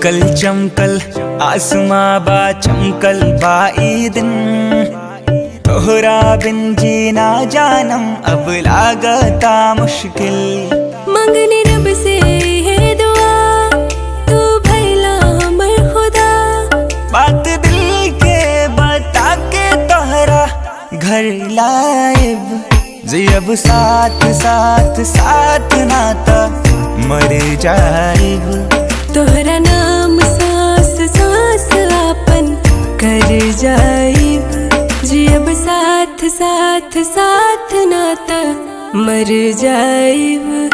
चमकल चमकल आसमां बा चमकल बा ई दिन, तोहरा बिन जीना जानम अब लागता मुश्किल। मंगनी रब से है दुआ, तू भैला हमर खुदा। बात दिल के बता के तोहरा घर लाएब, जियब साथ साथ साथ नाता मर जाएब। तोहरा नाम सांस सांस आपन कर जाइब, जियब साथ साथ साथ नाता मर जाइब।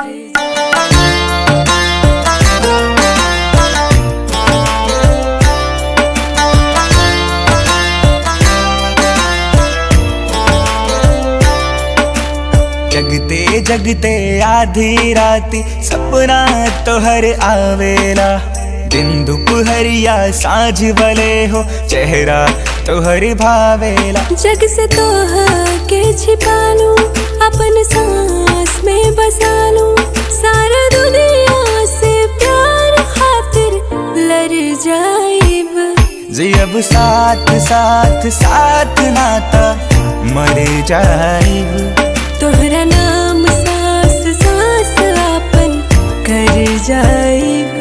जगते जगते आधी राती सपना तोहर आवेला, दिन दुपहरिया साँझ भले हो चेहरा तोहर भावेला। जग से तोहा के छिपा लूं, अपन सांस में बसा लूं, सारा दुनिया से प्यार खातिर लड़ जाइब। जियब साथ साथ साथ नाता मर जाइब। तोहरा नाम सांस सांस आपन कर जाइब।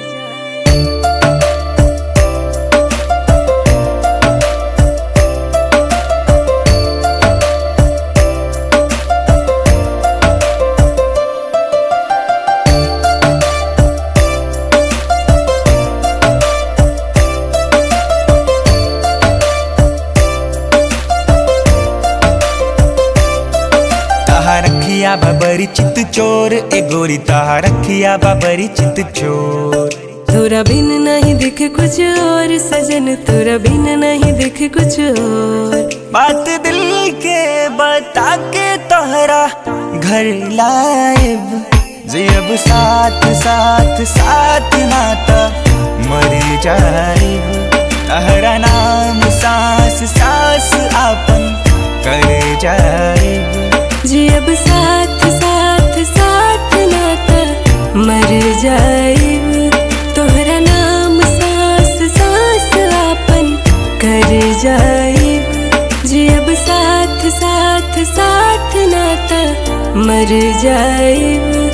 रखिया बाबरी चित चोर ए गोरी, ताहा रखिया बाबरी चित चोर। तोरा बिन नहीं दिख कुछ और सजन, तोरा बिन नहीं दिख कुछ और। बात दिल के बता के तोहरा घर लाएब, जियब साथ साथ साथ नाता मर जाएब। तोहरा नाम सांस सांस आपन कर जाएब, जियब साथ साथ साथ नाता मर जाइब। तोहरा नाम सांस सांस आपन कर जाइब, जियब साथ साथ साथ नाता मर जाइब।